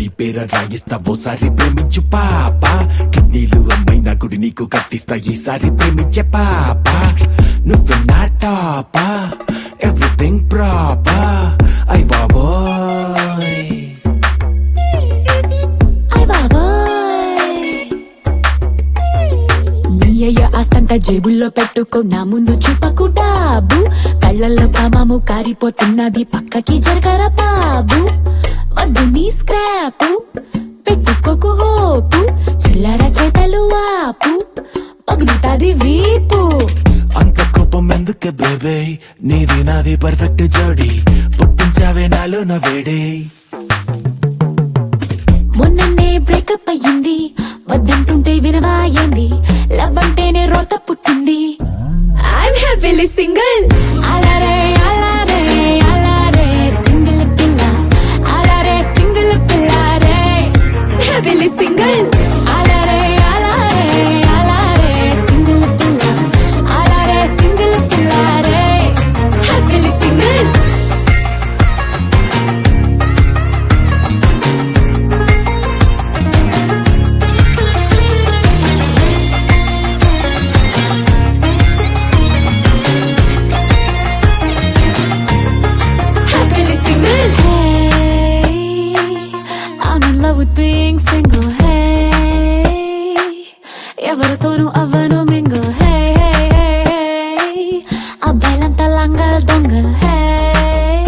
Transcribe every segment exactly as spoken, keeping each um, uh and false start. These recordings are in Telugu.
నీ పేర రాయిస్తా ఓసారి ప్రేమించు పాప కిడ్నీలు అమ్మైనా గుడి నీకు కట్టిస్తా ఈసారి ప్రేమించే పాప నువ్వు నా టాపా ఎవ్రీథింగ్ ప్రాపర్ అయ్ బాబోయ్ ఆస్తంతా జేబుల్లో పెట్టుకో నా ముందు చూపకు డాబు కళ్ళల్లో కామాము కారిపోతున్నది పక్కకి జరగరా బాబు వద్దు నీ స్క్రాప్ పెట్టుకోకు హోపు చిల్లర చేతలు వాపు పగులుతాది వీపు అంత కోపం ఎందుకు బేబే నీది నాది పర్ఫెక్ట్ జోడి పుట్టించావే నాలో నా వేడే మొన్ననే బ్రేకప్ అయ్యింది వద్దంటుంటే వినవాయింది లవ్ అంటేనే రోత పుట్టింది ఐఎమ్ హ్యాపీలీ సింగిల్ అలారే అలారే అలారే సింగిల్ పిల్ల అలారే సింగిల్ పిల్లారే హ్యాపీలీ సింగిల్ అలారే అలారే అలారే సింగిల్ పిల్ల అలారే సింగిల్ పిల్లారే happily single with being single, hey ఎవరితోనూ అవ్వను mingle, hey hey hey hey అబ్బాయిలంతా లంగల్ దొంగల్, hey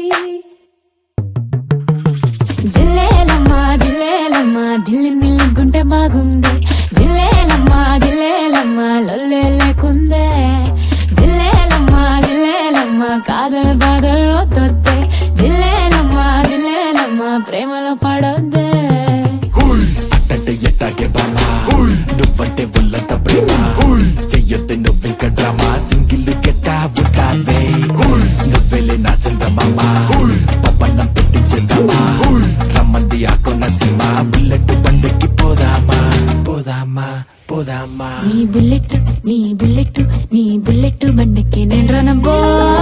జిల్లేలమ్మా జిల్లేలమ్మా Delhi నిల్లుగుంటే బాగుంది జిల్లేలమ్మా జిల్లేలమ్మా లొల్లే లేకుందే జిల్లేలమ్మా జిల్లేలమ్మా కాదల్ బాదల్ వద్దొద్దే జిల్లేలమ్మా జిల్లేలమ్మా ప్రేమలో పడొద్దే అట్టంటే ఎట్టాగే బామా నువ్వంటే ఒళ్ళంత ప్రేమ చెయ్యొద్దు నువ్వింక డ్రామా సింగిల్ గెట్టా ఉంటావే నువ్వెళ్ళే నా సందమమ్మా పప్పన్నం పెట్టించేద్దామా రమ్మంది ఆకొన్న సీమ బుల్లెట్ బండికి పోదామా పోదామా పోదామా నీ బుల్లెట్ నీ బుల్లెట్ నీ బుల్లెట్ బండికి నేను రానబ్బో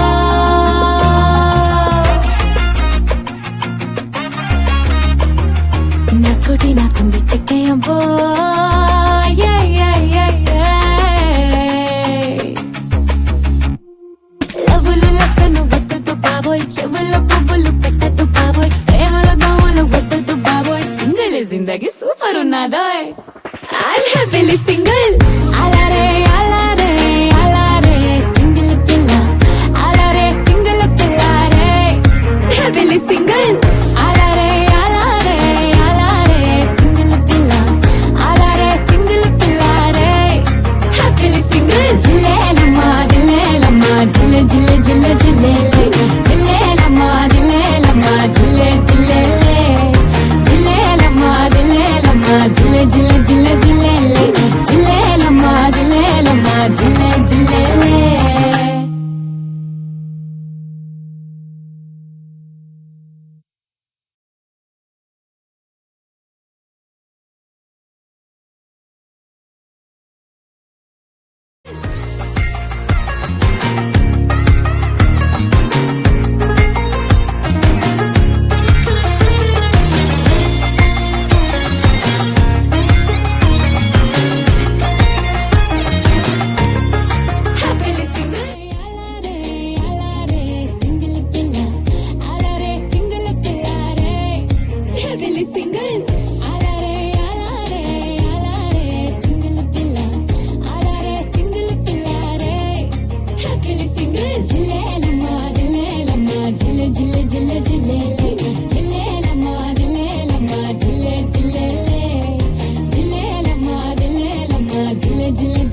నా స్కూటీ నాకుంది చెక్కేయబ్బో లవ్వులు లస్సను వద్దదు బాబోయ్ చెవుల్లో పువ్వులు పెట్టద్దు బాబోయ్ ప్రేమలో దోమలు వద్దదు బాబోయ్ సింగిల్ జిందగీ సూపర్ ఉన్నదోయ్ I'm happily single అలారే అలారే అలారే సింగిల్ పిల్ల అలారే సింగిల్ పిల్లారే happily single అలారే అలారే అలారే సింగిల్ పిల్ల అలారే సింగిల్ పిల్లారే happily single జిల్లేలమ్మా జిల్లేలమ్మా జిల్లే జిల్లే జిల్లే జిల్లేలే జిల్లేలమ్మా జిల్లేలమ్మా జిల్లే జిల్లేలే జిల్లేలమ్మా జిల్లేలమ్మా జిల్లే జిల్లే జిల్లే జిల్లేలే జిల్లేలమ్మా జిల్లేలమ్మా జిల్లే జిల్లేలే Single, alare, alare, alare, single pilla, alare, single pillare, happily single. Jilelama, jilelama, jile, jile, jile, jilele, jilelama, jilelama, jile, jilele, jilelama, jilelama, jile, jile.